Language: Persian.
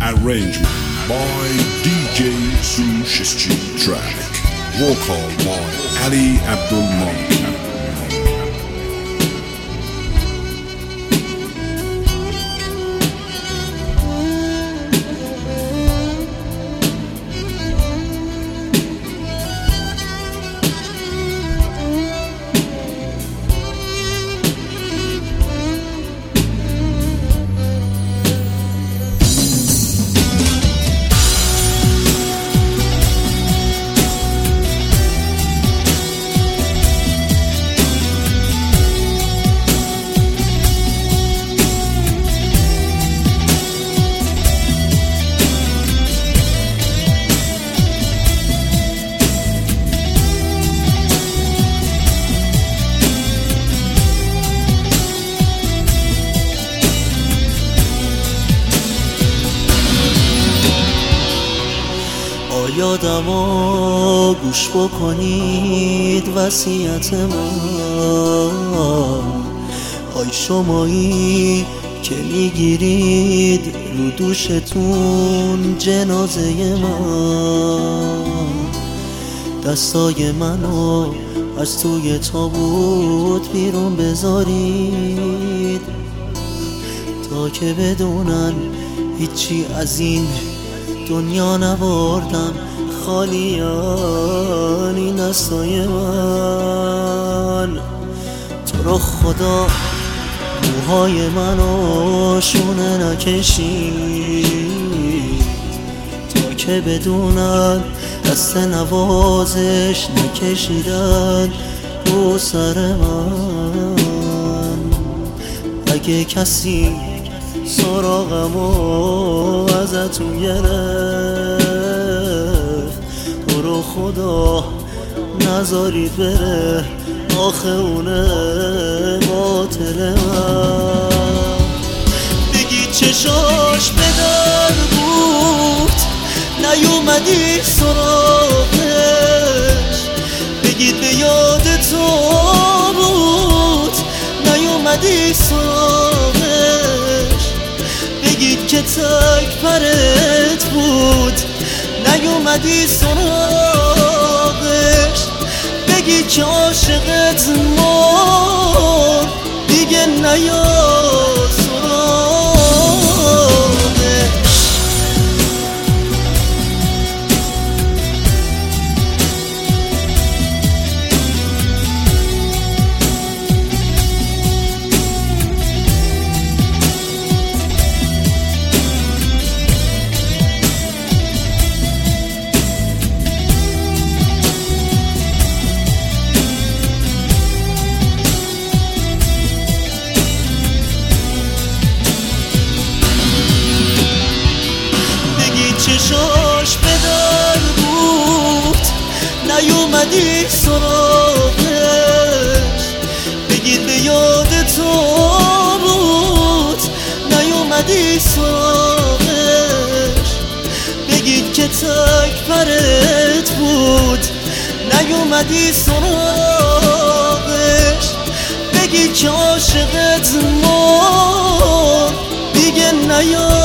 Arrangement by DJ Sushishchi Track. Vocal by Ali Abdul Malik. یادمو گوش بکنید وصیت من، آی شمایی که میگیرید رو دوشتون جنازه من. دستای منو از توی تابوت بیرون بذارید تا که بدونن هیچی از این دنیا نبردم، خالیان این دستای من. تو رو خدا موهای منو شونه نکشید تا که بدونن دست نوازش نکشیدن رو سر من. اگه کسی سراغمو ازتون گرفت تو رو خدا نذارید بره، آخه اونه باطل من. بگید چشاش به در بود نیومدی سراغش، بگید به یاد تو بود نیومدی سراغش، بگید که تک پرت بود نیومدی سراغش، بگید که عاشقت مرد دیگه نیاد سراغش. چشاش به در بود نیومدی سراغش، بگید به یاد تو بود نیومدی سراغش، بگید که تک پرت بود نیومدی سراغش، بگید که عاشقت مرد دیگه نیاد